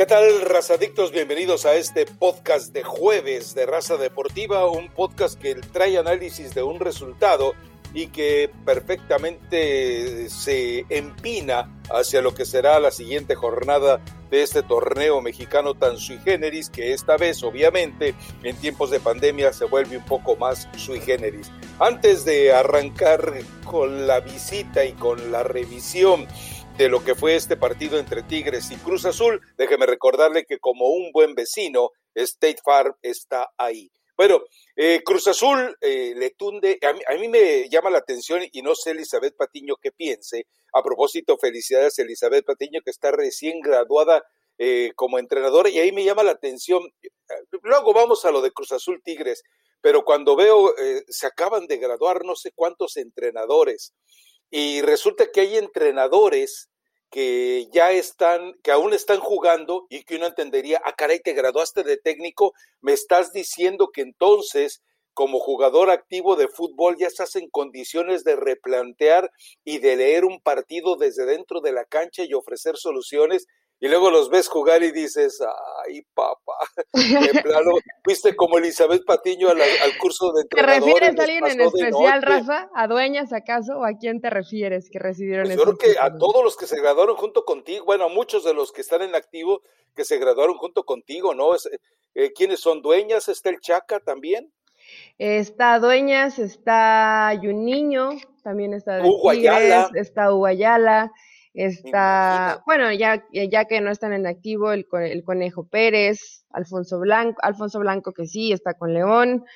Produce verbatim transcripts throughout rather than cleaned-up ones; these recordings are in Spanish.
¿Qué tal, razadictos? Bienvenidos a este podcast de jueves de Raza Deportiva, un podcast que trae análisis de un resultado y que perfectamente se empina hacia lo que será la siguiente jornada de este torneo mexicano tan sui generis, que esta vez, obviamente, en tiempos de pandemia se vuelve un poco más sui generis. Antes de arrancar con la visita y con la revisión de lo que fue este partido entre Tigres y Cruz Azul, déjeme recordarle que como un buen vecino, State Farm está ahí. Bueno, eh, Cruz Azul eh, le tunde, a mí, a mí me llama la atención y no sé Elizabeth Patiño qué piense. A propósito, felicidades a Elizabeth Patiño, que está recién graduada eh, como entrenadora, y ahí me llama la atención. Luego vamos a lo de Cruz Azul Tigres, pero cuando veo, eh, se acaban de graduar no sé cuántos entrenadores, y resulta que hay entrenadores que ya están, que aún están jugando y que uno entendería, ah, caray, te graduaste de técnico, me estás diciendo que entonces, como jugador activo de fútbol, ya estás en condiciones de replantear y de leer un partido desde dentro de la cancha y ofrecer soluciones, y luego los ves jugar y dices, ay, papá, de plano, fuiste como Elizabeth Patiño al, al curso de entrenadores. ¿Te refieres a alguien en especial, Rafa? ¿A Dueñas acaso? ¿O a quién te refieres que recibieron pues esos yo creo que títulos? A todos los que se graduaron junto contigo, bueno, a muchos de los que están en activo que se graduaron junto contigo, ¿no? Es, eh, ¿quiénes son? ¿Dueñas? ¿Está el Chaca también? Está Dueñas, está Juninho, también está de Hugo Tigres, Ayala. está Hugo Ayala, está, Imagínate. bueno, ya, ya que no están en activo, el, el Conejo Pérez, Alfonso Blanco, Alfonso Blanco que sí, está con León,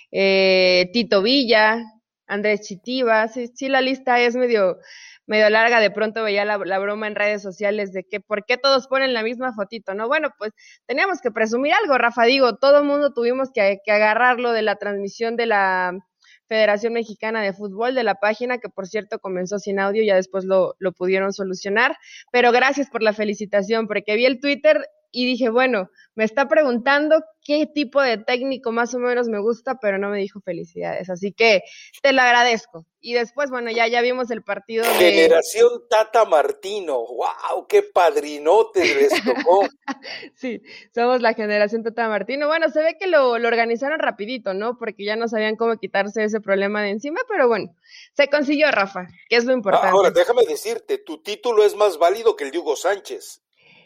eh, Tito Villa, Andrés Chitiva, sí, sí, la lista es medio, medio larga. De pronto veía la, la broma en redes sociales de que ¿por qué todos ponen la misma fotito? No, bueno, pues teníamos que presumir algo, Rafa, digo, todo el mundo tuvimos que, que agarrarlo de la transmisión de la Federación Mexicana de Fútbol, de la página, que por cierto comenzó sin audio, ya después lo, lo pudieron solucionar, pero gracias por la felicitación, porque vi el Twitter y dije, bueno, me está preguntando qué tipo de técnico más o menos me gusta, pero no me dijo felicidades, así que te lo agradezco. Y después, bueno, ya, ya vimos el partido de... Generación Tata Martino, wow, qué padrinote les tocó. Sí, somos la generación Tata Martino. Bueno, se ve que lo, lo organizaron rapidito, ¿no? Porque ya no sabían cómo quitarse ese problema de encima, pero bueno, se consiguió, Rafa, que es lo importante. Ahora, déjame decirte, tu título es más válido que el de Hugo Sánchez.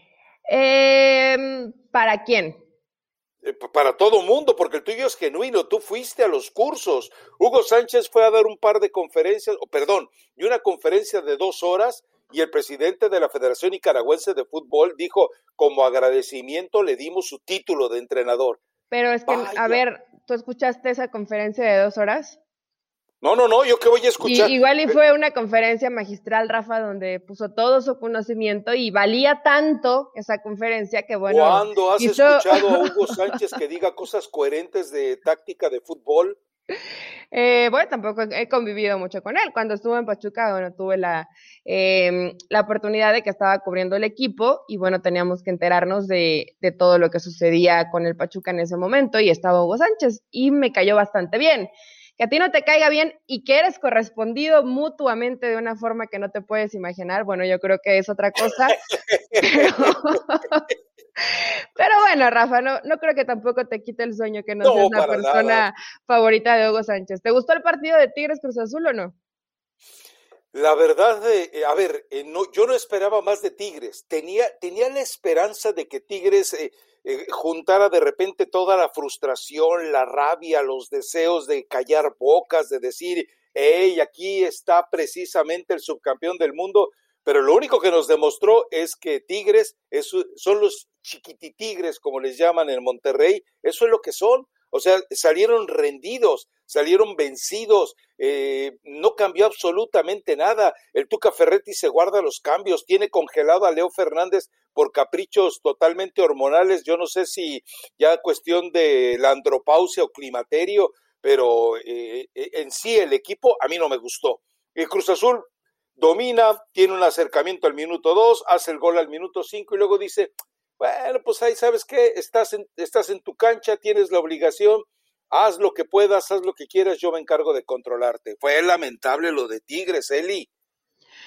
Eh, ¿Para quién? Eh, para todo mundo, porque el tuyo es genuino, tú fuiste a los cursos. Hugo Sánchez fue a dar un par de conferencias, oh, perdón, y una conferencia de dos horas, y el presidente de la Federación Nicaragüense de Fútbol dijo, como agradecimiento le dimos su título de entrenador. Pero es que, Vaya. A ver, ¿tú escuchaste esa conferencia de dos horas? No, no, no, yo qué voy a escuchar. Y, igual y fue una conferencia magistral, Rafa, donde puso todo su conocimiento y valía tanto esa conferencia que, bueno... ¿Cuándo has hizo... escuchado a Hugo Sánchez que diga cosas coherentes de táctica de fútbol? Eh, bueno, tampoco he convivido mucho con él. Cuando estuve en Pachuca, bueno, tuve la, eh, la oportunidad de que estaba cubriendo el equipo y, bueno, teníamos que enterarnos de, de todo lo que sucedía con el Pachuca en ese momento, y estaba Hugo Sánchez y me cayó bastante bien. Que a ti no te caiga bien y que eres correspondido mutuamente de una forma que no te puedes imaginar, bueno, yo creo que es otra cosa. Pero... Pero bueno, Rafa, no, no creo que tampoco te quite el sueño que no, no seas la persona nada. favorita de Hugo Sánchez. ¿Te gustó el partido de Tigres Cruz Azul o no? La verdad, eh, a ver, eh, no, yo no esperaba más de Tigres. Tenía, tenía la esperanza de que Tigres eh, eh, juntara de repente toda la frustración, la rabia, los deseos de callar bocas, de decir, hey, aquí está precisamente el subcampeón del mundo. Pero lo único que nos demostró es que Tigres es, son los chiquititigres, como les llaman en Monterrey. Eso es lo que son. O sea, salieron rendidos, salieron vencidos, eh, no cambió absolutamente nada. El Tuca Ferretti se guarda los cambios, tiene congelado a Leo Fernández por caprichos totalmente hormonales. Yo no sé si ya cuestión de la andropausia o climaterio, pero eh, en sí el equipo a mí no me gustó. El Cruz Azul domina, tiene un acercamiento al minuto dos, hace el gol al minuto cinco y luego dice, bueno, pues ahí sabes qué, estás en, estás en tu cancha, tienes la obligación, haz lo que puedas, haz lo que quieras, yo me encargo de controlarte. Fue lamentable lo de Tigres, Eli.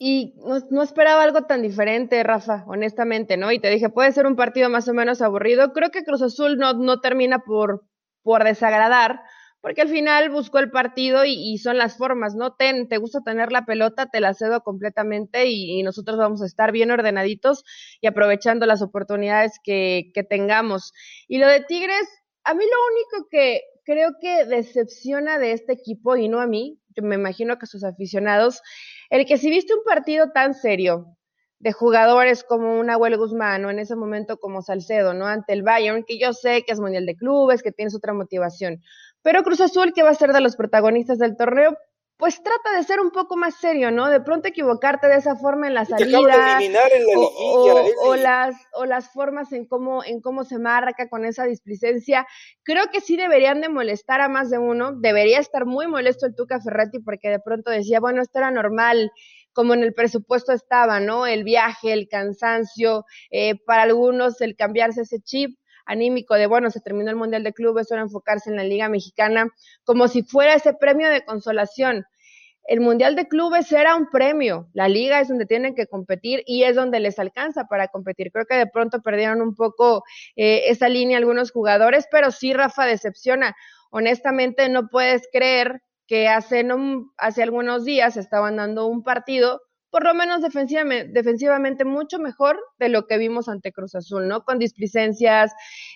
y no, no esperaba algo tan diferente, Rafa, honestamente, ¿no? Y te dije, puede ser un partido más o menos aburrido. Creo que Cruz Azul no, no termina por, por desagradar, porque al final buscó el partido y, y son las formas, ¿no? Ten, te gusta tener la pelota, te la cedo completamente y, y nosotros vamos a estar bien ordenaditos y aprovechando las oportunidades que, que tengamos. Y lo de Tigres, a mí lo único que creo que decepciona de este equipo, y no a mí, yo me imagino que a sus aficionados, el que si viste un partido tan serio de jugadores como un Nahuel Guzmán o en ese momento como Salcedo, ¿no? Ante el Bayern, que yo sé que es Mundial de Clubes, que tienes otra motivación, pero Cruz Azul, que va a ser de los protagonistas del torneo, pues trata de ser un poco más serio, ¿no? De pronto equivocarte de esa forma en la Y te acaban de salida eliminar en la o, liguilla, o, o Eli. las o las formas en cómo en cómo se marca con esa displicencia. Creo que sí deberían de molestar a más de uno. Debería estar muy molesto el Tuca Ferretti porque de pronto decía, bueno, esto era normal, como en el presupuesto estaba, ¿no? El viaje, el cansancio, eh, para algunos el cambiarse ese chip anímico de, bueno, se terminó el Mundial de Clubes, ahora enfocarse en la Liga Mexicana, como si fuera ese premio de consolación. El Mundial de Clubes era un premio, la Liga es donde tienen que competir y es donde les alcanza para competir. Creo que de pronto perdieron un poco eh, esa línea algunos jugadores, pero sí, Rafa, decepciona. Honestamente, no puedes creer que hace, no, hace algunos días estaban dando un partido por lo menos defensivamente, defensivamente mucho mejor de lo que vimos ante Cruz Azul, ¿no? Con displicencias,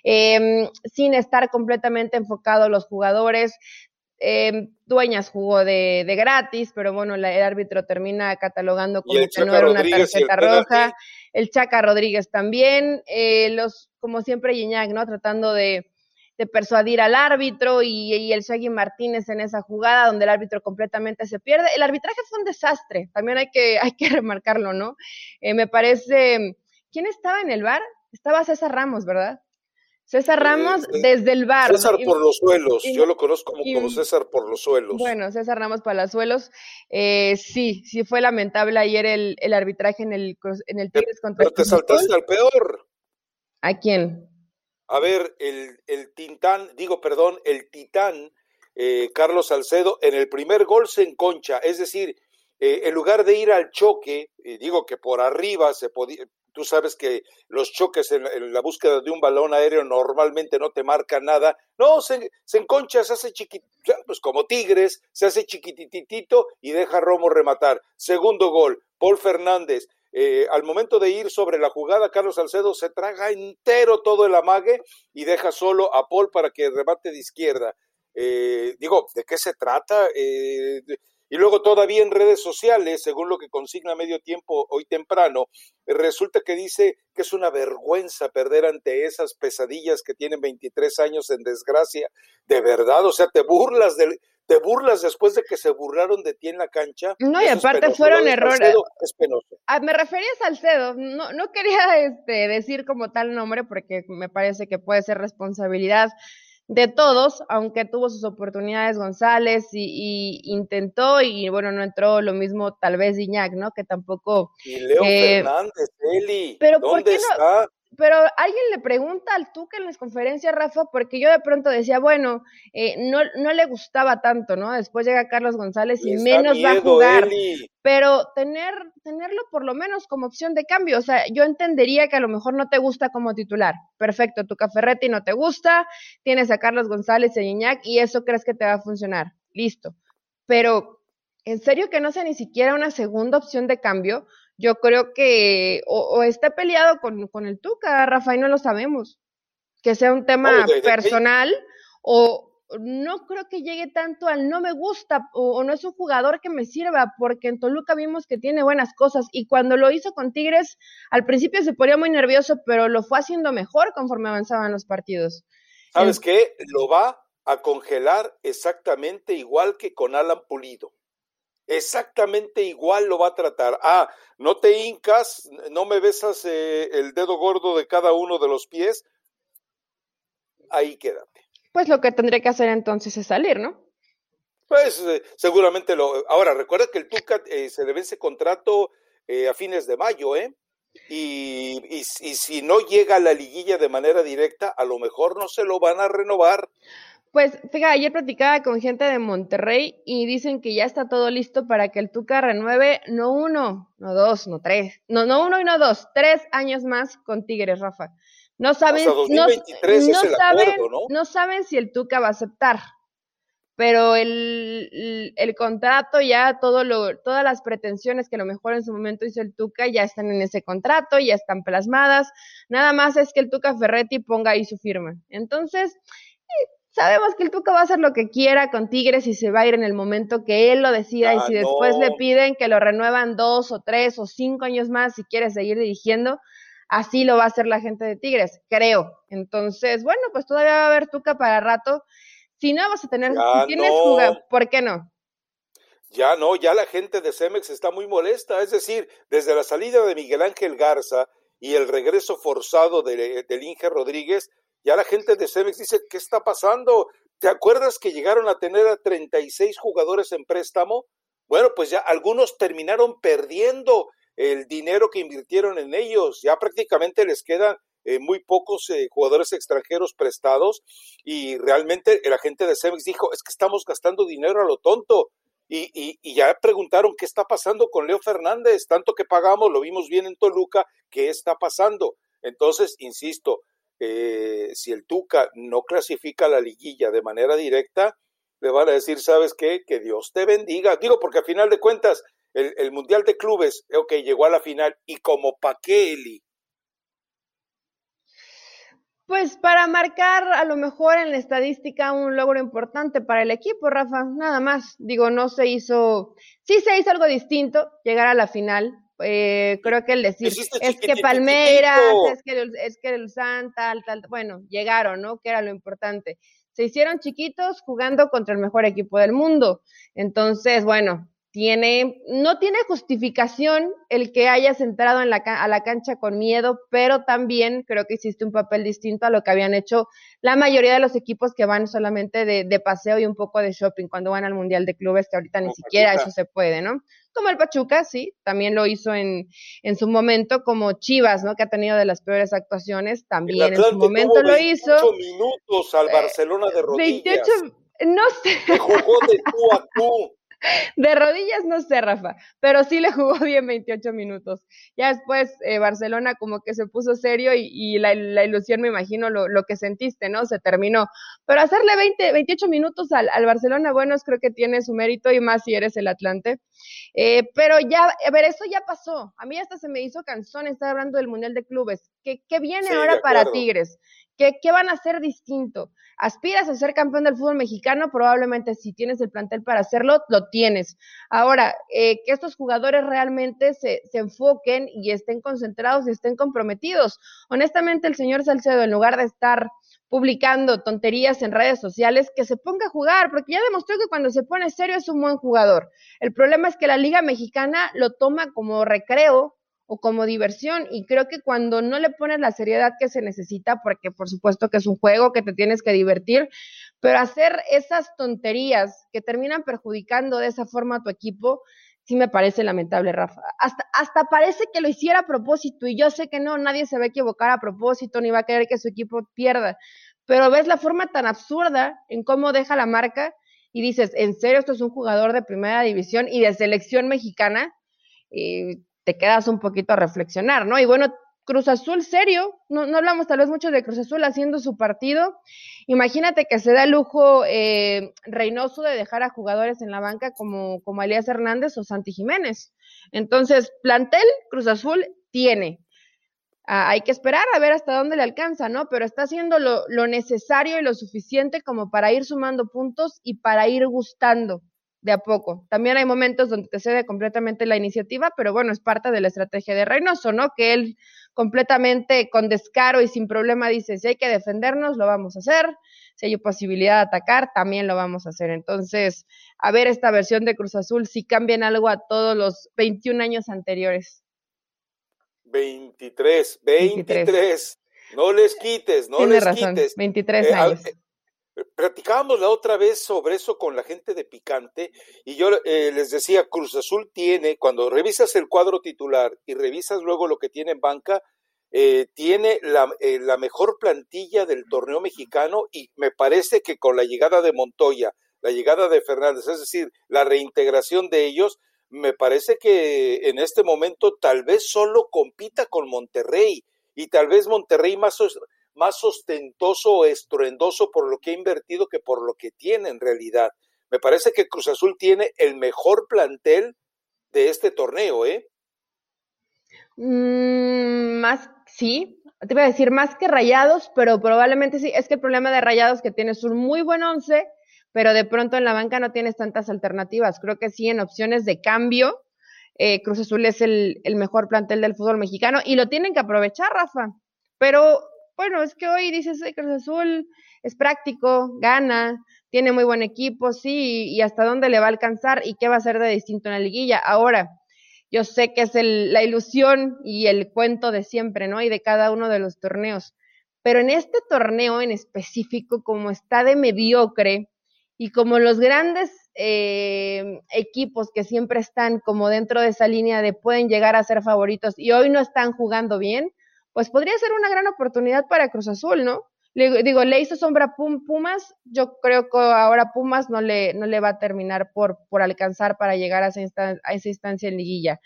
eh, sin estar completamente enfocados los jugadores. Eh, Dueñas jugó de, de gratis, pero bueno, la, el árbitro termina catalogando Y el como que no Chaca era una Rodríguez y el tarjeta roja. penalti. El Chaca Rodríguez también, eh, los, como siempre, Gignac, ¿no? Tratando de, de persuadir al árbitro y, y el Shaggy Martínez en esa jugada donde el árbitro completamente se pierde. El arbitraje fue un desastre, también hay que, hay que remarcarlo, ¿no? Eh, me parece, ¿quién estaba en el V A R? Estaba César Ramos, ¿verdad? César Eh, Ramos desde el V A R, ¿no? César Y, por los suelos, y, yo lo conozco como, como y, César por los suelos. bueno, César Ramos Palazuelos, eh, sí, sí fue lamentable ayer el, el arbitraje en el, en el Tigres contra Pero te Cruz Azul. saltaste al peor. ¿A quién? A ver, el, el Tintán, digo, perdón, el Titán, eh, Carlos Salcedo, en el primer gol se enconcha, es decir, eh, en lugar de ir al choque, eh, digo que por arriba se podía, tú sabes que los choques en, en la búsqueda de un balón aéreo normalmente no te marcan nada, no, se, se enconcha, se hace chiquitito, pues como Tigres, se hace chiquititito y deja a Romo rematar. Segundo gol, Paul Fernández. Eh, al momento de ir sobre la jugada, Carlos Salcedo se traga entero todo el amague y deja solo a Paul para que remate de izquierda. Eh, digo, ¿de qué se trata? Eh, y luego todavía en redes sociales, según lo que consigna Medio Tiempo hoy temprano, resulta que dice que es una vergüenza perder ante esas pesadillas que tienen veintitrés años en desgracia. De verdad, o sea, te burlas del... te burlas después de que se burlaron de ti en la cancha. No, y Eso es aparte penoso. Lo fueron de errores. Salcedo es penoso. Ah, me refería a Salcedo, no, no quería este, decir como tal nombre porque me parece que puede ser responsabilidad de todos, aunque tuvo sus oportunidades González y, y intentó y bueno, no entró, lo mismo tal vez Gignac, ¿no? Que tampoco... Y Leo Eh, Fernández, Eli, pero ¿por ¿dónde qué no? está? Pero alguien le pregunta al Tuca en las conferencias, Rafa, porque yo de pronto decía, bueno, eh, no, no le gustaba tanto, ¿no? Después llega Carlos González y Les da menos va a miedo, jugar, Eli. pero tener, tenerlo por lo menos como opción de cambio, o sea, yo entendería que a lo mejor no te gusta como titular, perfecto, Tuca Ferretti no te gusta, tienes a Carlos González y a Gignac y eso crees que te va a funcionar, listo, pero en serio que no sea ni siquiera una segunda opción de cambio. Yo creo que o, o está peleado con, con el Tuca, Rafa, y no lo sabemos, que sea un No, tema de, de, personal, o no creo que llegue tanto al no me gusta, o, o no es un jugador que me sirva, porque en Toluca vimos que tiene buenas cosas, y cuando lo hizo con Tigres, al principio se ponía muy nervioso, pero lo fue haciendo mejor conforme avanzaban los partidos. ¿Sabes qué? Lo va a congelar exactamente igual que con Alan Pulido. Exactamente igual lo va a tratar. Ah, no te hincas, no me besas eh, el dedo gordo de cada uno de los pies. Ahí quédate. Pues lo que tendría que hacer entonces es salir, ¿no? Pues eh, seguramente lo... Ahora, recuerda que el Tuca eh, se le vence contrato eh, a fines de mayo, ¿eh? Y, y, y si no llega a la liguilla de manera directa, a lo mejor no se lo van a renovar. Pues fíjate, ayer platicaba con gente de Monterrey y dicen que ya está todo listo para que el Tuca renueve no uno, no dos, no tres, no, no uno y no dos, tres años más con Tigres, Rafa. No Hasta saben, no, dos mil veintitrés es no el saben, acuerdo, ¿no? no saben si el Tuca va a aceptar, pero el, el, el contrato ya, todo lo, todas las pretensiones que a lo mejor en su momento hizo el Tuca ya están en ese contrato, ya están plasmadas, nada más es que el Tuca Ferretti ponga ahí su firma. Entonces, sabemos que el Tuca va a hacer lo que quiera con Tigres y se va a ir en el momento que él lo decida, y Ya si después le no, piden que lo renuevan dos o tres o cinco años más si quiere seguir dirigiendo, así lo va a hacer la gente de Tigres, creo. Entonces, bueno, pues todavía va a haber Tuca para rato. Si no vas a tener, si ya tienes no, jugar, ¿por qué no? ya no, ya la gente de Cemex está muy molesta. Es decir, desde la salida de Miguel Ángel Garza y el regreso forzado de, del Inge Rodríguez, ya la gente de Cemex dice, ¿qué está pasando? ¿Te acuerdas que llegaron a tener a treinta y seis jugadores en préstamo? Bueno, pues ya algunos terminaron perdiendo el dinero que invirtieron en ellos. Ya prácticamente les quedan eh, muy pocos eh, jugadores extranjeros prestados, y realmente la gente de Cemex dijo, es que estamos gastando dinero a lo tonto. Y, y, y ya preguntaron qué está pasando con Leo Fernández, tanto que pagamos, lo vimos bien en Toluca, ¿qué está pasando? Entonces, insisto, eh, si el Tuca no clasifica a la liguilla de manera directa, le van a decir, ¿sabes qué? Que Dios te bendiga. Digo, porque a final de cuentas, el, el Mundial de Clubes, ok, llegó a la final, y como pa' qué, Eli. Pues para marcar a lo mejor en la estadística un logro importante para el equipo, Rafa, nada más. Digo, no se hizo, sí se hizo algo distinto, llegar a la final. Eh, creo que el decir, Hiciste es que Palmeiras, chiquititito. es que el, es que el San, tal, tal, bueno, llegaron, ¿no? Que era lo importante. Se hicieron chiquitos jugando contra el mejor equipo del mundo. Entonces, bueno, tiene, no tiene justificación el que hayas entrado en la, a la cancha con miedo, pero también creo que hiciste un papel distinto a lo que habían hecho la mayoría de los equipos que van solamente de, de paseo y un poco de shopping cuando van al Mundial de Clubes, que ahorita ni Como siquiera Pachuca. eso se puede, ¿no? Como el Pachuca, sí, también lo hizo en, en su momento, como Chivas, ¿no? Que ha tenido de las peores actuaciones, El también en su Atlante momento tuvo lo hizo. veintiocho minutos al Eh, Barcelona de veintiocho, rodillas. no sé. Le jugó de tú a tú. De rodillas no sé, Rafa, pero sí le jugó bien veintiocho minutos. Ya después eh, Barcelona como que se puso serio y, y la, la, ilusión, me imagino, lo, lo, que sentiste, ¿no? Se terminó. Pero hacerle veinte, veintiocho minutos al, al Barcelona, bueno, creo que tiene su mérito, y más si eres el Atlante. Eh, pero ya, a ver, eso ya pasó. A mí hasta se me hizo cansón estar hablando del Mundial de Clubes. ¿Qué, qué viene Sí, ahora de para acuerdo. Tigres? ¿Qué, ¿Qué van a hacer distinto? ¿Aspiras a ser campeón del fútbol mexicano? Probablemente, si tienes el plantel para hacerlo, lo tienes. Ahora, eh, que estos jugadores realmente se, se enfoquen y estén concentrados y estén comprometidos. Honestamente, el señor Salcedo, en lugar de estar publicando tonterías en redes sociales, que se ponga a jugar, porque ya demostró que cuando se pone serio es un buen jugador. El problema es que la Liga Mexicana lo toma como recreo o como diversión, y creo que cuando no le pones la seriedad que se necesita, porque por supuesto que es un juego, que te tienes que divertir, pero hacer esas tonterías que terminan perjudicando de esa forma a tu equipo, sí me parece lamentable, Rafa. Hasta, hasta parece que lo hiciera a propósito, y yo sé que no, nadie se va a equivocar a propósito, ni va a querer que su equipo pierda, pero ves la forma tan absurda en cómo deja la marca, y dices, ¿en serio esto es un jugador de primera división y de selección mexicana? Y te quedas un poquito a reflexionar, ¿no? Y bueno, Cruz Azul, serio, no, no hablamos tal vez mucho de Cruz Azul haciendo su partido. Imagínate que se da el lujo eh, Reynoso de dejar a jugadores en la banca como, como Elías Hernández o Santi Jiménez. Entonces, plantel Cruz Azul tiene. Ah, hay que esperar a ver hasta dónde le alcanza, ¿no? Pero está haciendo lo, lo necesario y lo suficiente como para ir sumando puntos y para ir gustando de a poco. También hay momentos donde te cede completamente la iniciativa, pero bueno, es parte de la estrategia de Reynoso, ¿no? Que él completamente con descaro y sin problema dice, si hay que defendernos, lo vamos a hacer, si hay posibilidad de atacar, también lo vamos a hacer. Entonces, a ver esta versión de Cruz Azul si cambian algo a todos los veintiún años anteriores. veintitrés, veintitrés. veintitrés. No les quites, no Tiene les razón, quites. veintitrés Eh, a, años. eh, platicábamos la otra vez sobre eso con la gente de Picante, y yo eh, les decía, Cruz Azul tiene, cuando revisas el cuadro titular y revisas luego lo que tiene en banca, eh, tiene la, eh, la mejor plantilla del torneo mexicano y me parece que con la llegada de Montoya, la llegada de Fernández, es decir, la reintegración de ellos, me parece que en este momento tal vez solo compita con Monterrey y tal vez Monterrey más, más ostentoso o estruendoso por lo que ha invertido que por lo que tiene en realidad. Me parece que Cruz Azul tiene el mejor plantel de este torneo, ¿eh? Mm, más, sí, te iba a decir más que Rayados, pero probablemente sí. Es que el problema de Rayados es que tienes un muy buen once, pero de pronto en la banca no tienes tantas alternativas. Creo que sí, en opciones de cambio, eh, Cruz Azul es el, el mejor plantel del fútbol mexicano y lo tienen que aprovechar, Rafa. Pero bueno, es que hoy dices, eh, Cruz Azul es práctico, gana, tiene muy buen equipo, sí, y hasta dónde le va a alcanzar y qué va a hacer de distinto en la liguilla. Ahora, yo sé que es el, la ilusión y el cuento de siempre, ¿no? Y de cada uno de los torneos. Pero en este torneo en específico, como está de mediocre y como los grandes eh, equipos que siempre están como dentro de esa línea de pueden llegar a ser favoritos y hoy no están jugando bien, pues podría ser una gran oportunidad para Cruz Azul, ¿no? Le, digo, le hizo sombra a Pum, Pumas, yo creo que ahora Pumas no le, no le va a terminar por, por alcanzar para llegar a esa, instan- a esa instancia en liguilla.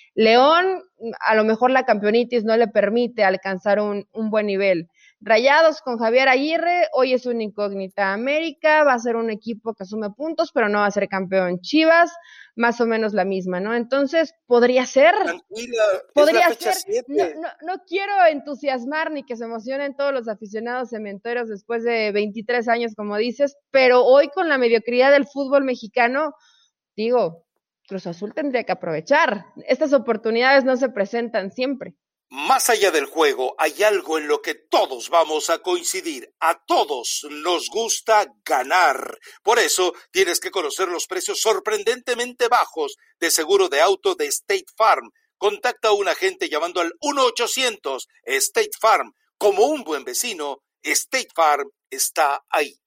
León, a lo mejor la campeonitis no le permite alcanzar un, un buen nivel. Rayados con Javier Aguirre, hoy es una incógnita. América va a ser un equipo que asume puntos, pero no va a ser campeón. Chivas, más o menos la misma, ¿no? Entonces, podría ser. Tranquila, es la Podría fecha ser. No, siete. no, no quiero entusiasmar ni que se emocionen todos los aficionados cementeros después de veintitrés años, como dices, pero hoy con la mediocridad del fútbol mexicano, digo, Cruz Azul tendría que aprovechar. Estas oportunidades no se presentan siempre. Más allá del juego, hay algo en lo que todos vamos a coincidir. A todos nos gusta ganar. Por eso tienes que conocer los precios sorprendentemente bajos de seguro de auto de State Farm. Contacta a un agente llamando al uno ochocientos State Farm. Como un buen vecino, State Farm está ahí.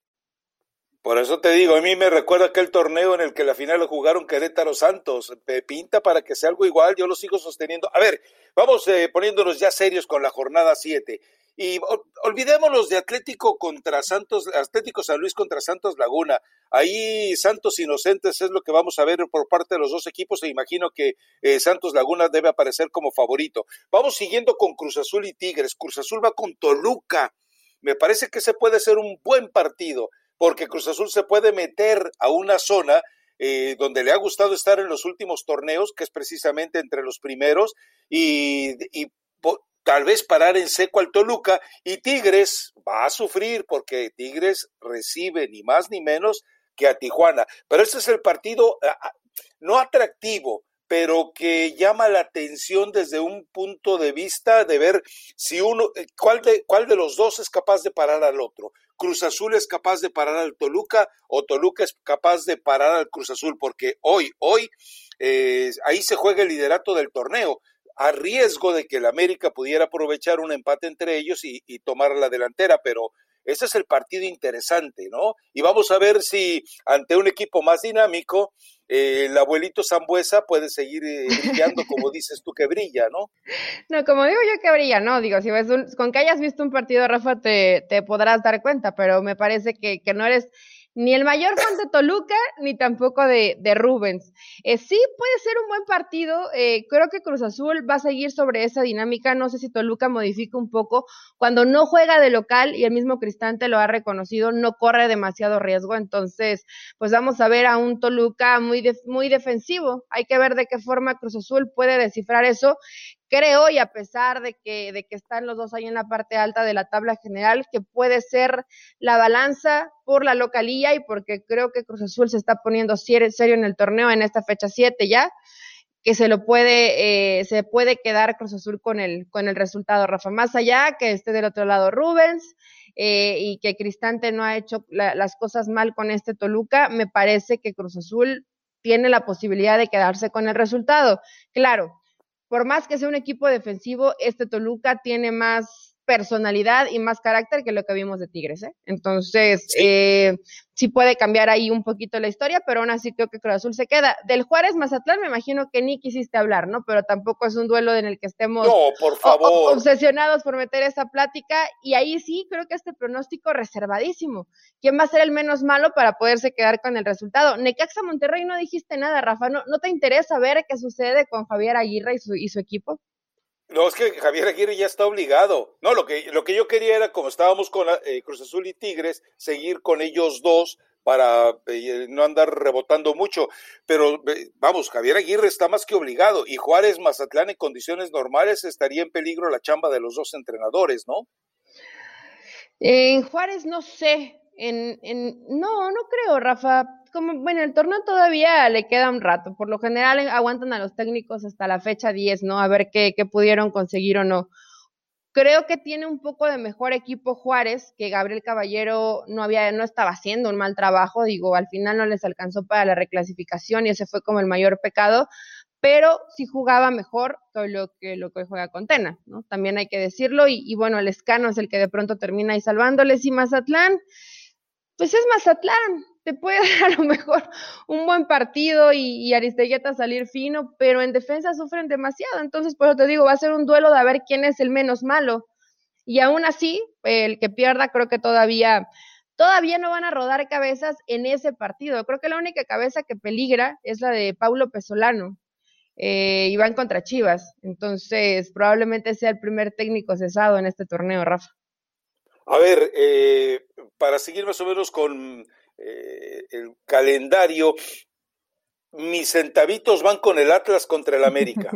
Por eso te digo, a mí me recuerda aquel torneo en el que la final lo jugaron Querétaro Santos. Me pinta para que sea algo igual, yo lo sigo sosteniendo. A ver, vamos eh, poniéndonos ya serios con la jornada siete. Y ol- olvidémonos de Atlético contra Santos, Atlético San Luis contra Santos Laguna. Ahí Santos Inocentes es lo que vamos a ver por parte de los dos equipos e imagino que eh, Santos Laguna debe aparecer como favorito. Vamos siguiendo con Cruz Azul y Tigres. Cruz Azul va con Toluca. Me parece que ese puede ser un buen partido porque Cruz Azul se puede meter a una zona eh, donde le ha gustado estar en los últimos torneos, que es precisamente entre los primeros, y, y po, tal vez parar en seco al Toluca, y Tigres va a sufrir porque Tigres recibe ni más ni menos que a Tijuana. Pero este es el partido uh, no atractivo, pero que llama la atención desde un punto de vista de ver si uno, cuál de, cuál de los dos es capaz de parar al otro. Cruz Azul es capaz de parar al Toluca o Toluca es capaz de parar al Cruz Azul, porque hoy, hoy, eh, ahí se juega el liderato del torneo, a riesgo de que el América pudiera aprovechar un empate entre ellos y, y tomar la delantera, pero ese es el partido interesante, ¿no? Y vamos a ver si ante un equipo más dinámico, eh, el abuelito Zambuesa puede seguir eh, brillando como dices tú que brilla, ¿no? No, como digo yo que brilla, no, digo, si ves un, con que hayas visto un partido, Rafa, te, te podrás dar cuenta, pero me parece que, que no eres ni el mayor fan de Toluca, ni tampoco de, de Rubens. Eh, sí puede ser un buen partido, eh, creo que Cruz Azul va a seguir sobre esa dinámica, no sé si Toluca modifica un poco, cuando no juega de local, y el mismo Cristante lo ha reconocido, no corre demasiado riesgo, entonces, pues vamos a ver a un Toluca muy, de, muy defensivo, hay que ver de qué forma Cruz Azul puede descifrar eso. Creo, y a pesar de que, de que están los dos ahí en la parte alta de la tabla general, que puede ser la balanza por la localía y porque creo que Cruz Azul se está poniendo serio en el torneo en esta fecha siete ya, que se lo puede, eh, se puede quedar Cruz Azul con el, con el resultado, Rafa. Más allá que esté del otro lado Rubens eh, y que Cristante no ha hecho la, las cosas mal con este Toluca, me parece que Cruz Azul tiene la posibilidad de quedarse con el resultado. Claro, por más que sea un equipo defensivo, este Toluca tiene más personalidad y más carácter que lo que vimos de Tigres, ¿eh? Entonces, sí. Eh, sí puede cambiar ahí un poquito la historia, pero aún así creo que Cruz Azul se queda. Del Juárez Mazatlán me imagino que ni quisiste hablar, ¿no? Pero tampoco es un duelo en el que estemos no, por favor. obsesionados por meter esa plática, y ahí sí creo que este pronóstico reservadísimo. ¿Quién va a ser el menos malo para poderse quedar con el resultado? Necaxa Monterrey no dijiste nada, Rafa, ¿no, no te interesa ver qué sucede con Javier Aguirre y su, y su equipo? No, es que Javier Aguirre ya está obligado. No, lo que, lo que yo quería era, como estábamos con eh, Cruz Azul y Tigres, seguir con ellos dos para eh, no andar rebotando mucho. Pero, eh, vamos, Javier Aguirre está más que obligado. Y Juárez Mazatlán en condiciones normales estaría en peligro la chamba de los dos entrenadores, ¿no? En Juárez no sé. En, en, no, no creo, Rafa. Como, bueno, el torneo todavía le queda un rato. Por lo general aguantan a los técnicos hasta la fecha diez, ¿no? A ver qué, qué pudieron conseguir o no. Creo que tiene un poco de mejor equipo Juárez, que Gabriel Caballero no había, no estaba haciendo un mal trabajo. Digo, al final no les alcanzó para la reclasificación y ese fue como el mayor pecado, pero sí jugaba mejor que lo que, lo que juega con Tena, ¿no? También hay que decirlo, y, y bueno, el Escano es el que de pronto termina ahí salvándoles, y Mazatlán, pues es Mazatlán, te puede dar a lo mejor un buen partido y, y Aristeguieta salir fino, pero en defensa sufren demasiado. Entonces, por eso te digo, va a ser un duelo de a ver quién es el menos malo, y aún así, el que pierda creo que todavía, todavía no van a rodar cabezas en ese partido. Creo que la única cabeza que peligra es la de Paulo Pesolano, eh, y van contra Chivas, entonces probablemente sea el primer técnico cesado en este torneo, Rafa. A ver, eh, para seguir más o menos con eh, el calendario, mis centavitos van con el Atlas contra el América.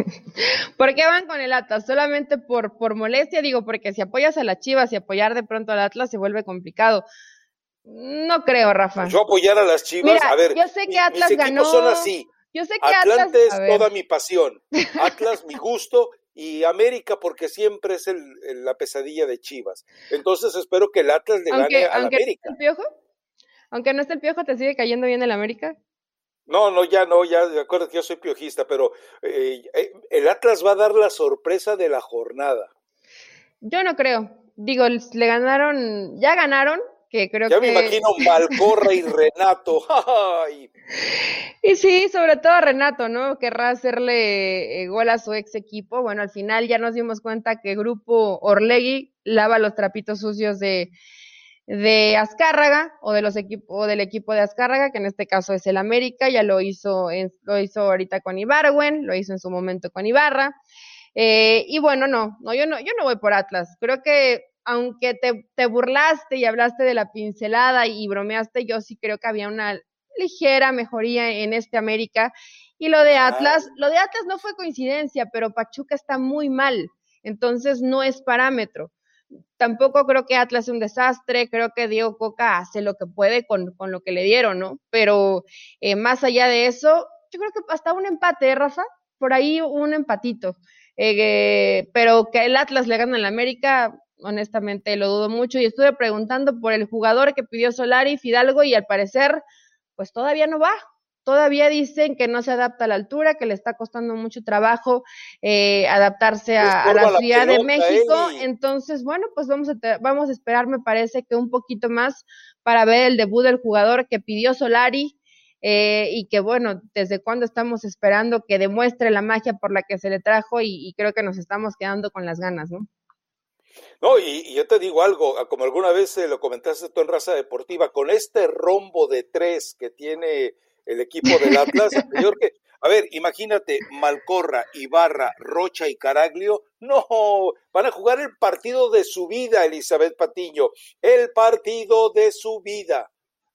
¿Por qué van con el Atlas? ¿Solamente por, por molestia? Digo, porque si apoyas a las Chivas y apoyar de pronto al Atlas se vuelve complicado. No creo, Rafa. Yo apoyar a las Chivas, Mira, a ver, yo sé que Atlas mis ganó. equipos son así. Yo sé que Atlante Atlas, es toda mi pasión, Atlas mi gusto, y América porque siempre es el, el, la pesadilla de Chivas. Entonces espero que el Atlas le aunque, gane al aunque América. No esté el Piojo, aunque no esté el Piojo, ¿te sigue cayendo bien el América? No, no, ya no, ya de acuerdo que yo soy piojista, pero eh, el Atlas va a dar la sorpresa de la jornada. Yo no creo. Digo, le ganaron, ya ganaron, que creo ya que... me imagino Malcorra y Renato. y... y sí, sobre todo Renato, ¿no? Querrá hacerle eh, gol a su ex equipo. Bueno, al final ya nos dimos cuenta que Grupo Orlegui lava los trapitos sucios de, de Azcárraga, o de los equipos, o del equipo de Azcárraga, que en este caso es el América. Ya lo hizo, en, lo hizo ahorita con Ibargüen, lo hizo en su momento con Ibarra. Eh, y bueno, no, no, yo no, yo no voy por Atlas. Creo que aunque te, te burlaste y hablaste de la pincelada y bromeaste, yo sí creo que había una ligera mejoría en este América. Y lo de Atlas, lo de Atlas no fue coincidencia, pero Pachuca está muy mal, entonces no es parámetro. Tampoco creo que Atlas es un desastre, creo que Diego Coca hace lo que puede con, con lo que le dieron, ¿no? Pero eh, más allá de eso, yo creo que hasta un empate, ¿eh, Rafa? Por ahí un empatito. Eh, pero que el Atlas le gane al América, honestamente lo dudo mucho, y estuve preguntando por el jugador que pidió Solari, Fidalgo, y al parecer pues todavía no va, todavía dicen que no se adapta a la altura, que le está costando mucho trabajo eh, adaptarse a, a la Ciudad de México. Él. Entonces bueno, pues vamos a, te, vamos a esperar, me parece que un poquito más para ver el debut del jugador que pidió Solari. Eh, y que bueno, desde cuándo estamos esperando que demuestre la magia por la que se le trajo, y, y creo que nos estamos quedando con las ganas, ¿no? No, y, y yo te digo algo, como alguna vez eh, lo comentaste tú en Raza Deportiva, con este rombo de tres que tiene el equipo del Atlas, mayor que, a ver, imagínate, Malcorra, Ibarra, Rocha y Caraglio, no, van a jugar el partido de su vida, Elizabeth Patiño, el partido de su vida.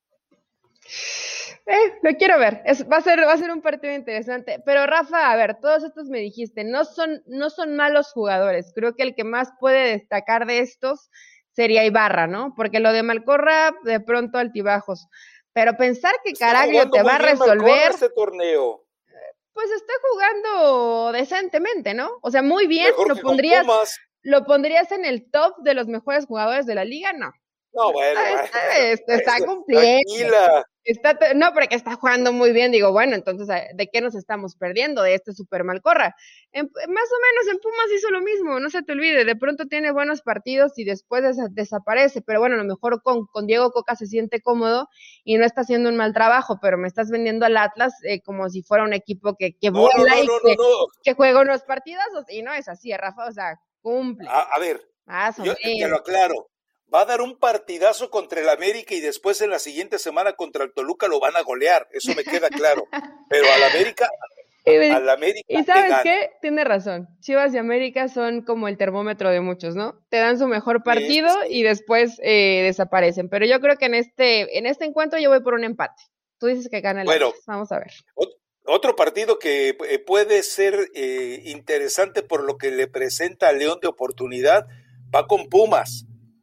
Eh, lo quiero ver, es, va a ser, va a ser un partido interesante, pero Rafa, a ver, todos estos me dijiste, no son, no son malos jugadores, creo que el que más puede destacar de estos sería Ibarra, ¿no? Porque lo de Malcorra, de pronto altibajos, pero pensar que Caraglio te va a resolver este torneo, pues está jugando decentemente, ¿no? O sea, muy bien, lo pondrías, lo pondrías en el top de los mejores jugadores de la liga, no. No, bueno, Ah, bueno. Está, está, está cumpliendo. Tranquila. Está, no, porque está jugando muy bien. Digo, bueno, entonces, ¿de qué nos estamos perdiendo? De este super Malcorra. En, más o menos en Pumas hizo lo mismo, no se te olvide. De pronto tiene buenos partidos y después des desaparece. Pero bueno, a lo mejor con, con Diego Coca se siente cómodo y no está haciendo un mal trabajo, pero me estás vendiendo al Atlas eh, como si fuera un equipo que, que No, no, vuela no, y no, no, que, no. que juega unos partidazos. Y no es así, Rafa, o sea, cumple. A, a ver, Más o yo te, te menos. lo aclaro. Va a dar un partidazo contra el América y después en la siguiente semana contra el Toluca lo van a golear. Eso me queda claro. Pero al América, Y, al América y le ¿sabes gana. qué? Tiene razón. Chivas y América son como el termómetro de muchos, ¿no? Te dan su mejor Sí, sí, partido y sí. después eh, desaparecen. Pero yo creo que en este, en este encuentro yo voy por un empate. Tú dices que gana el Bueno, Atlas. Vamos a ver. otro partido que eh, puede ser eh, interesante por lo que le presenta a León de oportunidad va con Pumas.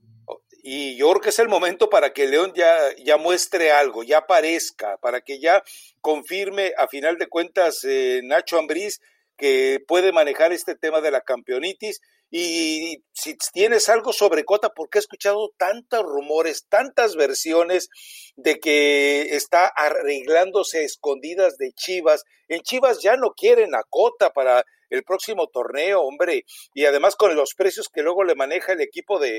Y yo creo que es el momento para que León ya, ya muestre algo, ya aparezca, para que ya confirme, a final de cuentas, eh, Nacho Ambriz, que puede manejar este tema de la campeonitis. Y si tienes algo sobre Cota, porque he escuchado tantos rumores, tantas versiones de que está arreglándose a escondidas de Chivas. En Chivas ya no quieren a Cota para el próximo torneo, hombre, y además con los precios que luego le maneja el equipo de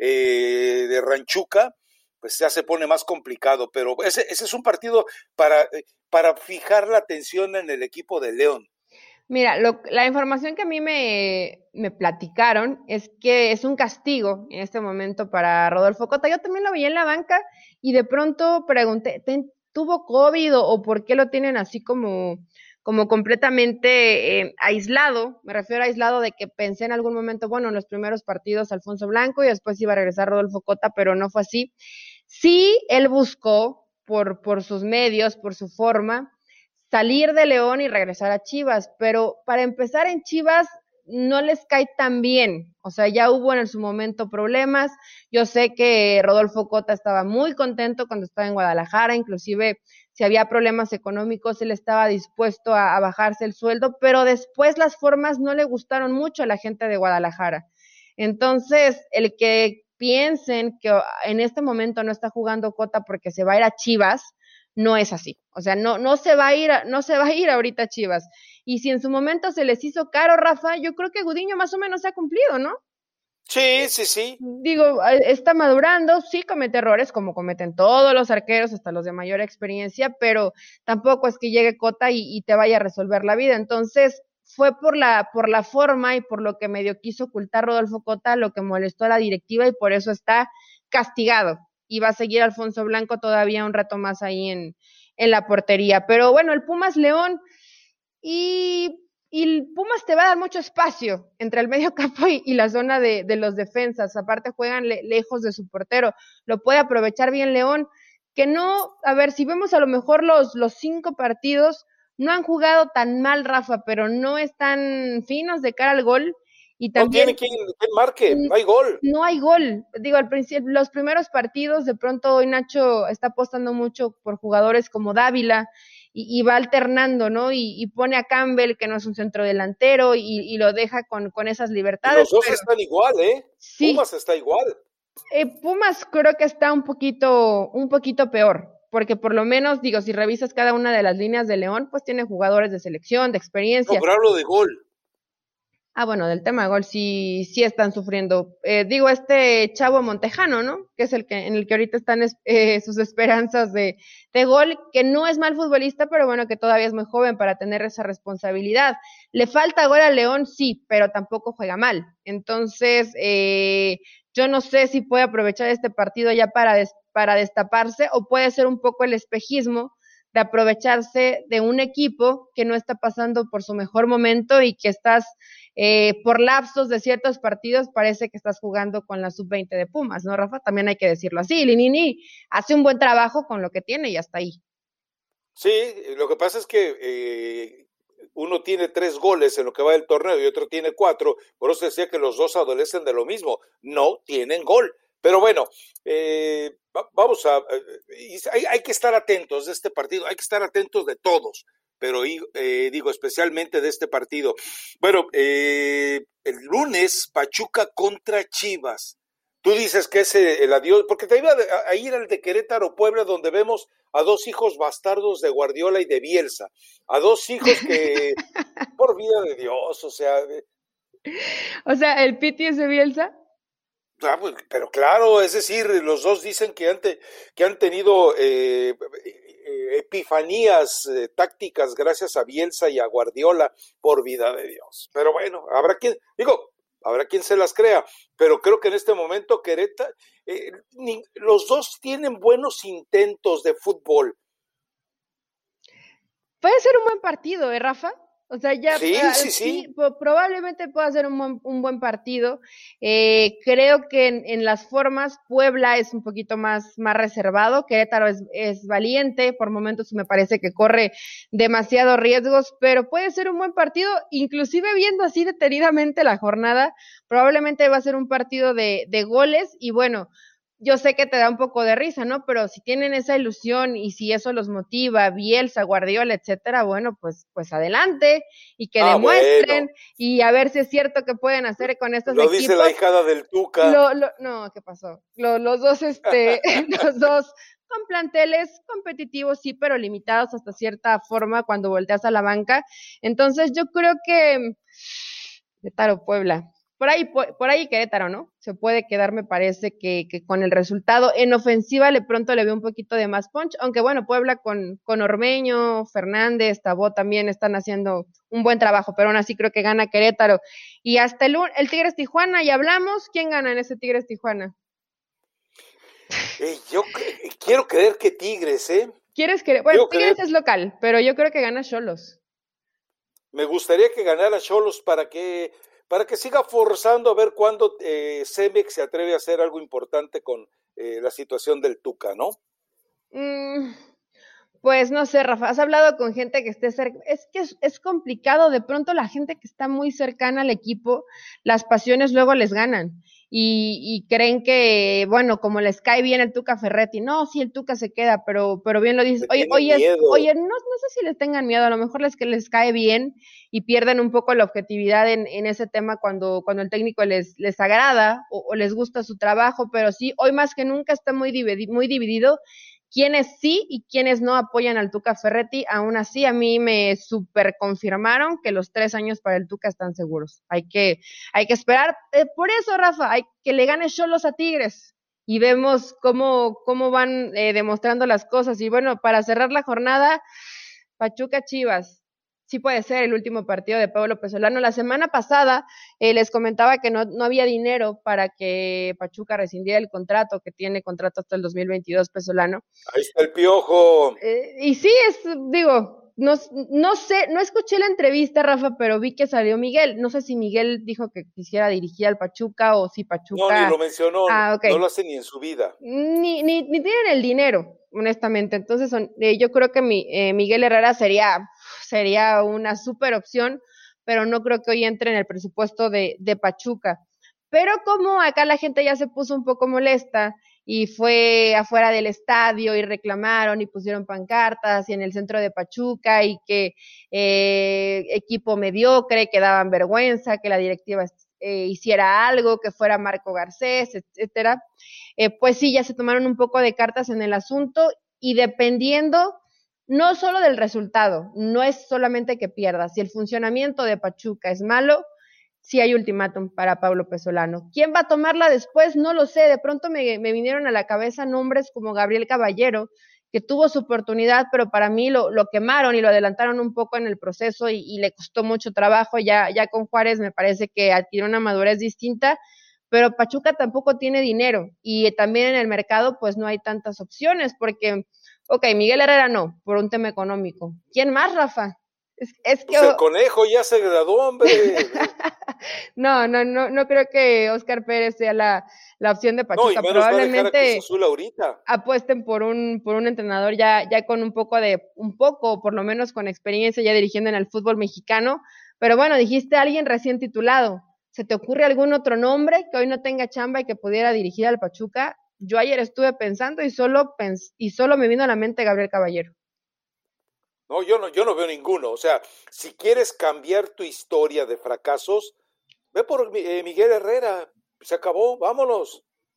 eh, de Ranchuca, pues ya se pone más complicado, pero ese, ese es un partido para, para fijar la atención en el equipo de León. Mira, lo, la información que a mí me, me platicaron es que es un castigo en este momento para Rodolfo Cota. Yo también lo veía en la banca y de pronto pregunté, ¿tuvo COVID o, o por qué lo tienen así como, como completamente eh, aislado? Me refiero a aislado de que pensé en algún momento, bueno, en los primeros partidos Alfonso Blanco y después iba a regresar Rodolfo Cota, pero no fue así. Sí, él buscó por, por sus medios, por su forma, salir de León y regresar a Chivas, pero para empezar en Chivas no les cae tan bien, o sea, ya hubo en su momento problemas, yo sé que Rodolfo Cota estaba muy contento cuando estaba en Guadalajara, inclusive si había problemas económicos, él estaba dispuesto a, a bajarse el sueldo, pero después las formas no le gustaron mucho a la gente de Guadalajara. Entonces, el que piensen que en este momento no está jugando Cota porque se va a ir a Chivas, no es así. O sea, no, no se va a ir, no se va a ir ahorita a Chivas. Y si en su momento se les hizo caro, Rafa, yo creo que Gudiño más o menos ha cumplido, ¿no? Sí, sí, sí. Digo, está madurando, sí comete errores, como cometen todos los arqueros, hasta los de mayor experiencia, pero tampoco es que llegue Cota y, y te vaya a resolver la vida. Entonces, fue por la, por la forma y por lo que medio quiso ocultar Rodolfo Cota, lo que molestó a la directiva y por eso está castigado. Y va a seguir Alfonso Blanco todavía un rato más ahí en, en la portería. Pero bueno, el Pumas León y, y el Pumas te va a dar mucho espacio entre el medio campo y, y la zona de, de los defensas. Aparte juegan le, lejos de su portero. Lo puede aprovechar bien León. Que no, a ver, si vemos a lo mejor los, los cinco partidos, no han jugado tan mal, Rafa, pero no están finos de cara al gol. Y No también tiene quien, quien marque, no hay gol. no hay gol. Digo, al principio, los primeros partidos, de pronto hoy Nacho está apostando mucho por jugadores como Dávila y, y va alternando, ¿no? Y, y pone a Campbell, que no es un centro delantero, y, y lo deja con, con esas Y libertades. los dos Pero están igual, ¿eh? sí, Pumas está igual. eh, Pumas creo que está un poquito, un poquito peor. Porque por lo menos, digo, si revisas cada una de las líneas de León, pues tiene jugadores de selección, de No, experiencia. pero hablo de gol. Ah, bueno, del tema de gol sí, sí están sufriendo. Eh, digo, este Chavo Montejano, ¿no? Que es el que, en el que ahorita están eh, sus esperanzas de, de gol, que no es mal futbolista, pero bueno, que todavía es muy joven para tener esa responsabilidad. ¿Le falta gol a León? Sí, pero tampoco juega mal. Entonces, eh, yo no sé si puede aprovechar este partido ya para, des, para destaparse o puede ser un poco el espejismo de aprovecharse de un equipo que no está pasando por su mejor momento y que estás eh, por lapsos de ciertos partidos parece que estás jugando con la sub veinte de Pumas, ¿no, Rafa? También hay que decirlo así. Linini hace un buen trabajo con lo que tiene y hasta ahí. Sí, lo que pasa es que eh, uno tiene tres goles en lo que va del torneo y otro tiene cuatro, por eso decía que los dos adolecen de lo mismo, no tienen gol. Pero bueno, eh, vamos a, eh, hay, hay que estar atentos de este partido, hay que estar atentos de todos, pero eh, digo especialmente de este partido. Bueno, eh, el lunes Pachuca contra Chivas. Tú dices que es el adiós, porque te iba a ir al de Querétaro, Puebla, donde vemos a dos hijos bastardos de Guardiola y de Bielsa, a dos hijos que, por vida de Dios, o sea... O sea, ¿el Piti es de Bielsa? Ah, pues, pero claro, es decir, los dos dicen que han, te, que han tenido eh, eh, epifanías eh, tácticas gracias a Bielsa y a Guardiola, por vida de Dios. Pero bueno, habrá quien, digo, habrá quien se las crea, pero creo que en este momento Querétaro, eh, ni, los dos tienen buenos intentos de fútbol. Puede ser un buen partido, ¿eh, Rafa? O sea, ya sí, uh, sí, sí, sí. probablemente pueda ser un buen, un buen partido. Eh, creo que en, en las formas Puebla es un poquito más, más reservado, Querétaro es, es valiente, por momentos me parece que corre demasiados riesgos, pero puede ser un buen partido, inclusive viendo así detenidamente la jornada, probablemente va a ser un partido de, de goles y bueno, yo sé que te da un poco de risa, ¿no? Pero si tienen esa ilusión y si eso los motiva, Bielsa, Guardiola, etcétera, bueno, pues, pues adelante y que ah, demuestren bueno. y a ver si es cierto que pueden hacer con estos Lo equipos. Dice la hijada del Tuca. Lo, lo, no, ¿qué pasó? Lo, los dos, este, los dos con planteles competitivos, sí, pero limitados hasta cierta forma cuando volteas a la banca. Entonces yo creo que Querétaro, Puebla. Por ahí, por ahí Querétaro, ¿no? Se puede quedar, me parece, que, que con el resultado. En ofensiva, de pronto le veo un poquito de más punch, aunque bueno, Puebla con, con Ormeño, Fernández, Tabó también están haciendo un buen trabajo, pero aún así creo que gana Querétaro. Y hasta el, el Tigres Tijuana, y hablamos, ¿quién gana en ese Tigres Tijuana? Eh, yo quiero creer que Tigres, ¿eh? ¿Quieres que? Bueno, quiero Tigres creer... es local, pero yo creo que gana Xolos. Me gustaría que ganara Xolos para que para que siga forzando a ver cuándo eh, Cemex se atreve a hacer algo importante con eh, la situación del Tuca, ¿no? Mm, pues no sé, Rafa, has hablado con gente que esté cerca, es que es, es complicado, de pronto la gente que está muy cercana al equipo, las pasiones luego les ganan, y, y creen que, bueno, como les cae bien el Tuca Ferretti, no, sí, el Tuca se queda, pero, pero bien lo dices, oye, oye, es, oye, no, no sé si les tengan miedo, a lo mejor les que les cae bien y pierden un poco la objetividad en, en ese tema cuando, cuando el técnico les, les agrada o, o les gusta su trabajo, pero sí, hoy más que nunca está muy, dividi muy dividido quienes sí y quienes no apoyan al Tuca Ferretti. Aún así, a mí me super confirmaron que los tres años para el Tuca están seguros. Hay que, hay que esperar. Eh, por eso, Rafa, hay que le gane Xolos a Tigres y vemos cómo, cómo van eh, demostrando las cosas. Y bueno, para cerrar la jornada, Pachuca Chivas. Sí puede ser el último partido de Pablo Pesolano. La semana pasada eh, les comentaba que no, no había dinero para que Pachuca rescindiera el contrato, que tiene contrato hasta el dos mil veintidós Pesolano. Ahí está el Piojo. Eh, y sí, es, digo, no, no sé, no escuché la entrevista, Rafa, pero vi que salió Miguel. No sé si Miguel dijo que quisiera dirigir al Pachuca o si Pachuca... No, ni lo mencionó, ah, okay. No lo hace ni en su vida. Ni, ni, ni tienen el dinero, honestamente. Entonces, eh, yo creo que mi, eh, Miguel Herrera sería... sería una súper opción, pero no creo que hoy entre en el presupuesto de, de Pachuca. Pero como acá la gente ya se puso un poco molesta y fue afuera del estadio y reclamaron y pusieron pancartas y en el centro de Pachuca y que eh, equipo mediocre, que daban vergüenza, que la directiva eh, hiciera algo, que fuera Marco Garcés, etcétera, eh, pues sí, ya se tomaron un poco de cartas en el asunto y dependiendo no solo del resultado, no es solamente que pierda, si el funcionamiento de Pachuca es malo, sí hay ultimátum para Pablo Pesolano. ¿Quién va a tomarla después? No lo sé, de pronto me, me vinieron a la cabeza nombres como Gabriel Caballero, que tuvo su oportunidad, pero para mí lo, lo quemaron y lo adelantaron un poco en el proceso y, y le costó mucho trabajo, ya, ya con Juárez me parece que adquirió una madurez distinta, pero Pachuca tampoco tiene dinero y también en el mercado pues no hay tantas opciones, porque ok, Miguel Herrera no, por un tema económico. ¿Quién más, Rafa? Es, es que... Pues el Conejo ya se graduó, hombre. no, no, no, no creo que Oscar Pérez sea la, la opción de Pachuca. No, y menos probablemente va a dejar a Cruz Azul ahorita. Apuesten por un, por un entrenador ya, ya con un poco de, un poco, por lo menos con experiencia ya dirigiendo en el fútbol mexicano. Pero bueno, dijiste a alguien recién titulado. ¿Se te ocurre algún otro nombre que hoy no tenga chamba y que pudiera dirigir al Pachuca? Yo ayer estuve pensando y solo pens y solo me vino a la mente Gabriel Caballero. No, yo no, yo no veo ninguno. O sea, si quieres cambiar tu historia de fracasos, ve por eh, Miguel Herrera. Se acabó, vámonos.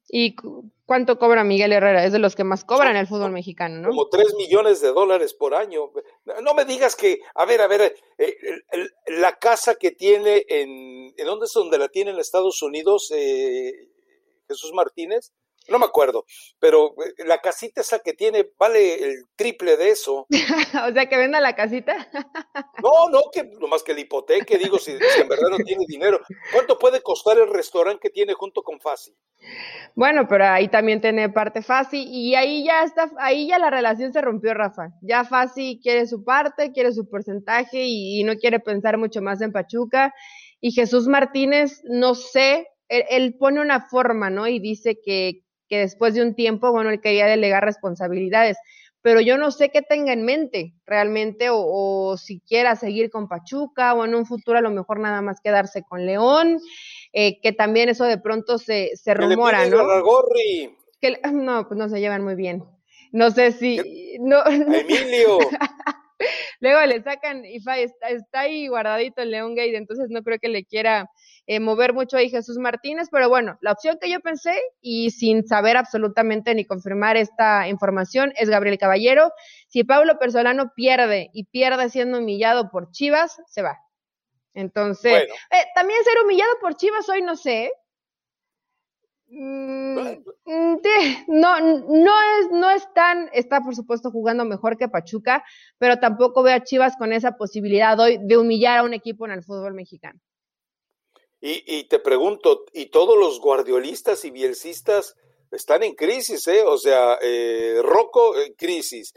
¿Y cu- cuánto cobra Miguel Herrera? Es de los que más cobran en el fútbol Son mexicano, ¿no? como tres millones de dólares por año. No me digas que, a ver, a ver, eh, el- el- la casa que tiene en, ¿en dónde es donde la tiene en Estados Unidos, eh, Jesús Martínez? No me acuerdo, pero eh, la casita esa que tiene vale el triple de eso. O sea, que venda la casita. No, no, que nomás que la hipoteque, digo, si, si en verdad no tiene dinero. ¿Cuánto puede costar el restaurante que tiene junto con Fasi? Bueno, pero ahí también tiene parte Fasi y ahí ya está, ahí ya la relación se rompió, Rafa. Ya Fasi quiere su parte, quiere su porcentaje y, y no quiere pensar mucho más en Pachuca. Y Jesús Martínez, no sé, él, él pone una forma, ¿no? Y dice que, que después de un tiempo, bueno, él quería delegar responsabilidades, pero yo no sé qué tenga en mente realmente o, o si quiera seguir con Pachuca o en un futuro a lo mejor nada más quedarse con León, eh, que también eso de pronto se, se Que le rumora, pide ¿no? Garragorri, Que no, pues no se llevan muy bien. No sé que, si, no, a Emilio. luego le sacan y fa, está, está ahí guardadito el León Gate, entonces no creo que le quiera eh, mover mucho ahí Jesús Martínez, pero bueno, la opción que yo pensé y sin saber absolutamente ni confirmar esta información es Gabriel Caballero. Si Pablo Pesolano pierde y pierde siendo humillado por Chivas, se va. Entonces, Bueno, eh, también ser humillado por Chivas hoy no sé, ¿eh? Mm, mm, de- no, no es, no es tan, está por supuesto jugando mejor que Pachuca, pero tampoco veo a Chivas con esa posibilidad hoy de humillar a un equipo en el fútbol mexicano. y, y te pregunto, ¿y todos los guardiolistas y bielcistas están en crisis, eh? O sea, eh, Rocco en crisis,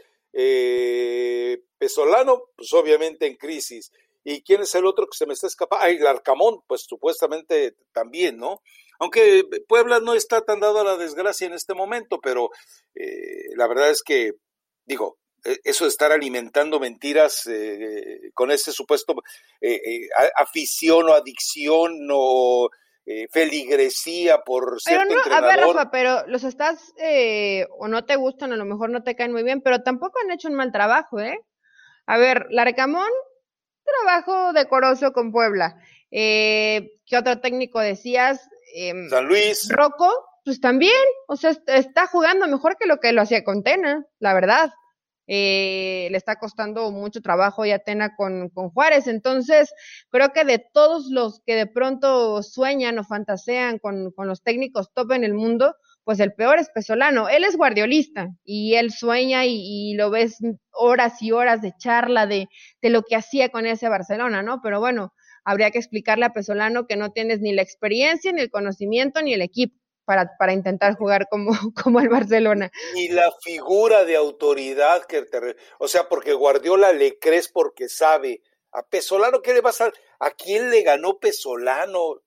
eh, Pesolano, pues obviamente en crisis. ¿Y quién es el otro que se me está escapando? Ah, el Arcamón, pues supuestamente también, ¿no? Aunque Puebla no está tan dado a la desgracia en este momento, pero eh, la verdad es que, digo, eso de estar alimentando mentiras eh, con ese supuesto eh, eh, afición o adicción o eh, feligresía por Pero cierto no, a ver, entrenador. Rafa, pero los estás, eh, o no te gustan, a lo mejor no te caen muy bien, pero tampoco han hecho un mal trabajo, ¿eh? A ver, Larcamón, trabajo decoroso con Puebla. Eh, ¿qué otro técnico decías? Eh, San Luis. Rocco, pues también, o sea, está jugando mejor que lo que lo hacía con Tena, la verdad. Eh, le está costando mucho trabajo ya Tena con, con Juárez, entonces creo que de todos los que de pronto sueñan o fantasean con, con los técnicos top en el mundo, pues el peor es Pesolano. Él es guardiolista y él sueña y, y lo ves horas y horas de charla de, de lo que hacía con ese Barcelona, ¿no? Pero bueno, habría que explicarle a Pesolano que no tienes ni la experiencia, ni el conocimiento, ni el equipo para, para intentar jugar como, como el Barcelona. Ni la figura de autoridad que te... O sea, porque Guardiola le crees porque sabe. A Pesolano, ¿qué le vas a... ¿A quién le ganó Pesolano?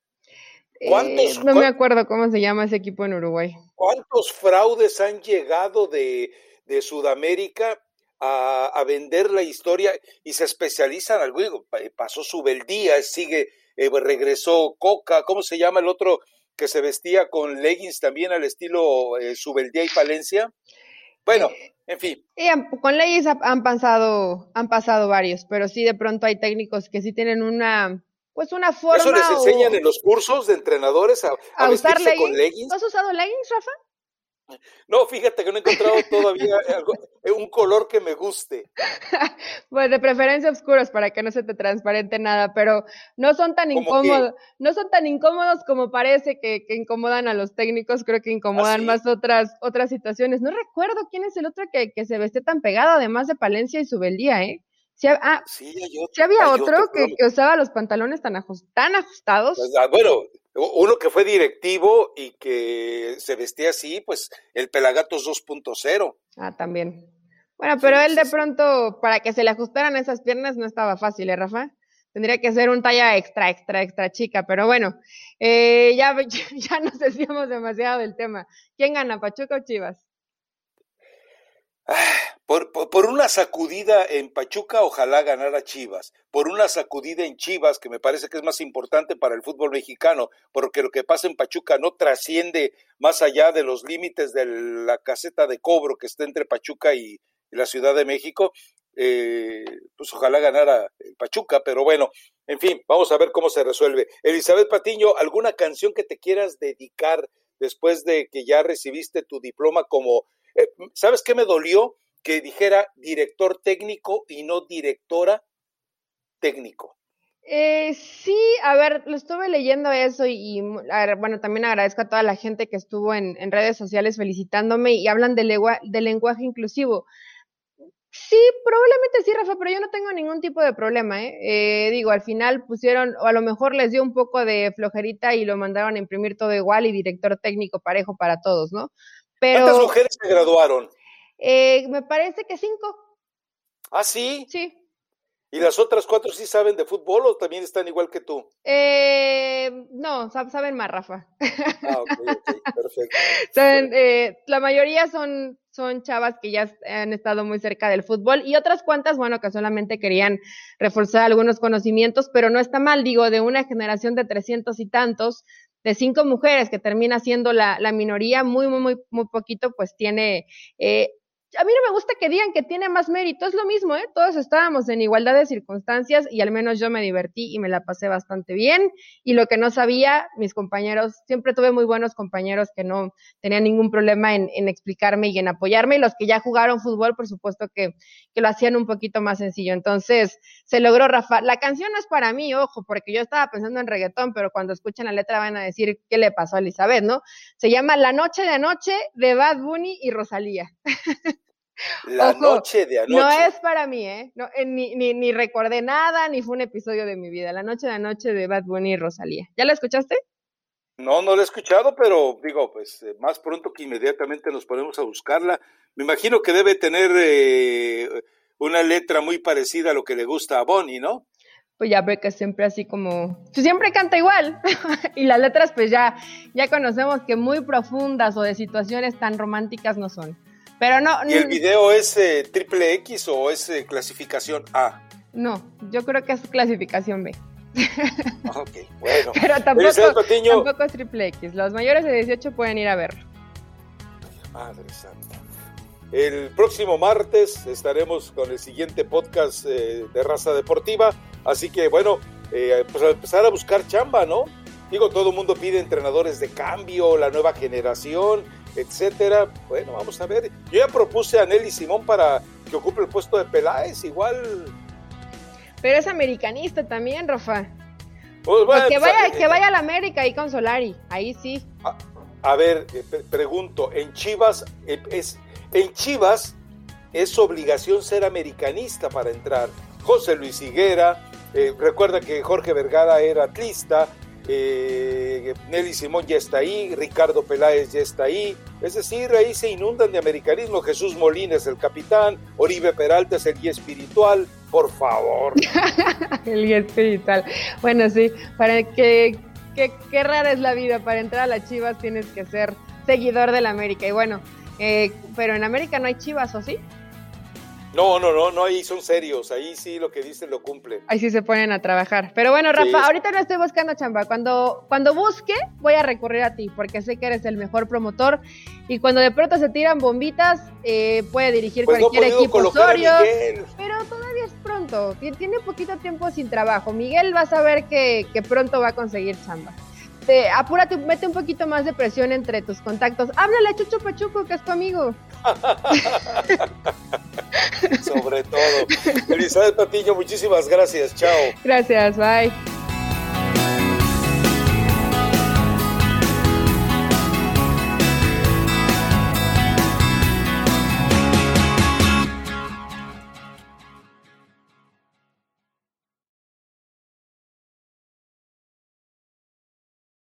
Eh, ¿Cuántos, no me cu- acuerdo cómo se llama ese equipo en Uruguay. cuántos fraudes han llegado de, de Sudamérica a, a vender la historia y se especializan en algo? Pasó Subeldía, sigue, eh, regresó Coca, ¿cómo se llama el otro que se vestía con leggings también al estilo eh, Subeldía y Palencia? Bueno, Eh, en fin. y han, con leyes ha, han pasado, han pasado varios, pero sí de pronto hay técnicos que sí tienen una, pues una Eso les forma enseñan o en los cursos de entrenadores a, a a usar vestirse con leggings. ¿Tú leggings. has usado leggings, Rafa? No, fíjate que no he encontrado todavía algo, un color que me guste. Pues de preferencia oscuros para que no se te transparente nada, pero no son tan Como que, incómodos, no son tan incómodos como parece que, que incomodan a los técnicos, creo que incomodan así, más otras, otras situaciones. No recuerdo quién es el otro que, que se veste tan pegado, además de Palencia y Subeldía, ¿eh? Sí, ah, sí, hay sí otro, había hay otro otro, pero que, que usaba los pantalones tan, ajust, tan pues, ajustados. ah, bueno, uno que fue directivo y que se vestía así, pues el Pelagatos dos punto cero. Ah, también. Bueno, pero Sí, él sí, de sí. pronto, para que se le ajustaran esas piernas, no estaba fácil, ¿eh, Rafa? Tendría que ser un talla extra, extra, extra chica, pero bueno, eh, ya, ya nos desviamos demasiado del tema. ¿Quién gana, Pachuca o Chivas? Ah, por, por, por una sacudida en Pachuca, ojalá ganara Chivas. Por una sacudida en Chivas, que me parece que es más importante para el fútbol mexicano, porque lo que pasa en Pachuca no trasciende más allá de los límites de la caseta de cobro que está entre Pachuca y, y la Ciudad de México. Eh, pues ojalá ganara el Pachuca, pero bueno, en fin, vamos a ver cómo se resuelve. Elizabeth Patiño, ¿alguna canción que te quieras dedicar después de que ya recibiste tu diploma como, eh, ¿sabes qué me dolió? Que dijera director técnico y no directora técnico. Eh, sí, a ver, lo estuve leyendo eso y, y, a ver, bueno, también agradezco a toda la gente que estuvo en, en redes sociales felicitándome y hablan de, legua, de lenguaje inclusivo. Sí, probablemente sí, Rafa, pero yo no tengo ningún tipo de problema, ¿eh? Eh, digo, al final pusieron, o a lo mejor les dio un poco de flojerita y lo mandaron a imprimir todo igual y director técnico parejo para todos, ¿no? Pero, ¿cuántas mujeres se graduaron? Eh, me parece que cinco. ¿Ah, sí? Sí. ¿Y las otras cuatro sí saben de fútbol o también están igual que tú? Eh, no, saben más, Rafa. Ah, ok, ok, perfecto. Saben, eh, la mayoría son, son chavas que ya han estado muy cerca del fútbol y otras cuantas, bueno, que solamente querían reforzar algunos conocimientos, pero no está mal, digo, de una generación de trescientos y tantos, de cinco mujeres que termina siendo la, la minoría, muy, muy, muy, muy poquito, pues tiene... Eh, a mí no me gusta que digan que tiene más mérito, es lo mismo, ¿eh? Todos estábamos en igualdad de circunstancias y al menos yo me divertí y me la pasé bastante bien, y lo que no sabía, mis compañeros, siempre tuve muy buenos compañeros que no tenían ningún problema en, en explicarme y en apoyarme, y los que ya jugaron fútbol, por supuesto que, que lo hacían un poquito más sencillo. Entonces, se logró, Rafa. La canción no es para mí, ojo, porque yo estaba pensando en reggaetón, pero cuando escuchen la letra van a decir qué le pasó a Elizabeth, ¿no? Se llama La Noche de Anoche de Bad Bunny y Rosalía. La Ojo, noche de anoche. No es para mí, ¿eh? No, eh, ni, ni, ni recordé nada, ni fue un episodio de mi vida. La Noche de Anoche de Bad Bunny y Rosalía. ¿Ya la escuchaste? No, no la he escuchado, pero digo, pues eh, más pronto que inmediatamente nos ponemos a buscarla. Me imagino que debe tener eh, una letra muy parecida a lo que le gusta a Bonnie, ¿no? Pues ya ve que siempre así como, pues siempre canta igual. Y las letras pues ya, ya conocemos que muy profundas o de situaciones tan románticas no son. Pero no. ¿Y el video es eh, triple X o es eh, clasificación A? No, yo creo que es clasificación B. Ok, bueno. Pero tampoco, tampoco es triple X. Los mayores de dieciocho pueden ir a verlo. Madre santa. El próximo martes estaremos con el siguiente podcast eh, de Raza Deportiva. Así que, bueno, eh, pues a empezar a buscar chamba, ¿no? Digo, todo el mundo pide entrenadores de cambio, la nueva generación, etcétera. Bueno, vamos a ver. Yo ya propuse a Nelly Simón para que ocupe el puesto de Peláez, igual. Pero es americanista también, Rafa. Pues, bueno, que, vaya, eh, que vaya a la América ahí con Solari, ahí sí. A, a ver, eh, pregunto, en Chivas eh, es en Chivas es obligación ser americanista para entrar. José Luis Higuera, eh, recuerda que Jorge Vergara era atlista. Eh, Nelly Simón ya está ahí, Ricardo Peláez ya está ahí, es decir, ahí se inundan de americanismo. Jesús Molina es el capitán, Oribe Peralta es el guía espiritual, por favor. El guía espiritual, bueno, sí, para que, que qué rara es la vida, para entrar a las Chivas tienes que ser seguidor del América, y bueno, eh, pero en América no hay Chivas, ¿o sí? No, no, no, no, ahí son serios, ahí sí lo que dicen lo cumplen. Ahí sí se ponen a trabajar. Pero bueno, Rafa, sí. Ahorita no estoy buscando chamba. Cuando, cuando busque, voy a recurrir a ti, porque sé que eres el mejor promotor. Y cuando de pronto se tiran bombitas, eh, puede dirigir pues cualquier no equipo Osorio. Pero todavía es pronto, tiene poquito tiempo sin trabajo. Miguel va a saber que, que pronto va a conseguir chamba. Te, apúrate, mete un poquito más de presión entre tus contactos. Háblale a Chucho Pachuco, que es tu amigo. Sobre todo. Elizabeth Patiño, muchísimas gracias. Chao. Gracias, bye.